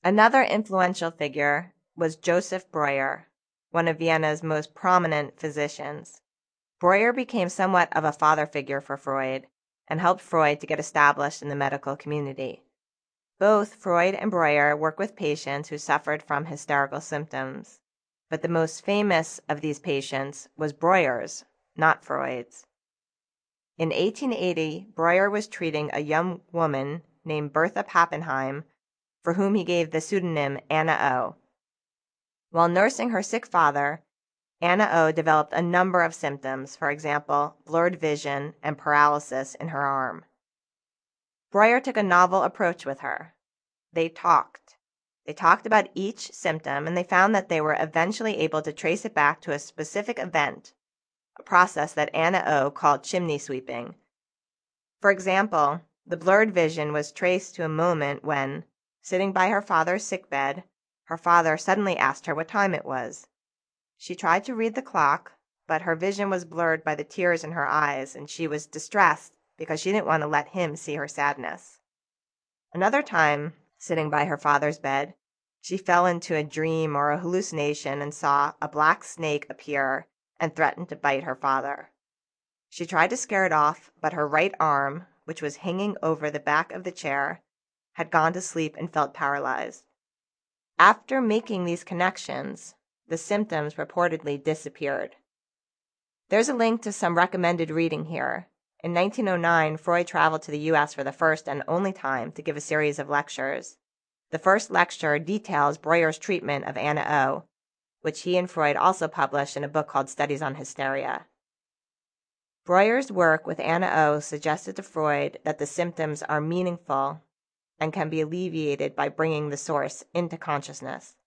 Another influential figure was Joseph Breuer, one of Vienna's most prominent physicians. Breuer became somewhat of a father figure for Freud and helped Freud to get established in the medical community. Both Freud and Breuer worked with patients who suffered from hysterical symptoms, but the most famous of these patients was Breuer's, not Freud's. In 1880, Breuer was treating a young woman named Bertha Pappenheim, for whom he gave the pseudonym Anna O. While nursing her sick father, Anna O developed a number of symptoms, for example, blurred vision and paralysis in her arm. Breuer took a novel approach with her. They talked. They talked about each symptom, and they found that they were eventually able to trace it back to a specific event, a process that Anna O called chimney sweeping. For example, the blurred vision was traced to a moment when, sitting by her father's sickbed, her father suddenly asked her what time it was. She tried to read the clock, but her vision was blurred by the tears in her eyes, and she was distressed because she didn't want to let him see her sadness. Another time, sitting by her father's bed, she fell into a dream or a hallucination and saw a black snake appear and threaten to bite her father. She tried to scare it off, but her right arm, which was hanging over the back of the chair, had gone to sleep and felt paralyzed. After making these connections, the symptoms reportedly disappeared. There's a link to some recommended reading here. In 1909, Freud traveled to the U.S. for the first and only time to give a series of lectures. The first lecture details Breuer's treatment of Anna O, which he and Freud also published in a book called Studies on Hysteria. Breuer's work with Anna O suggested to Freud that the symptoms are meaningful and can be alleviated by bringing the source into consciousness.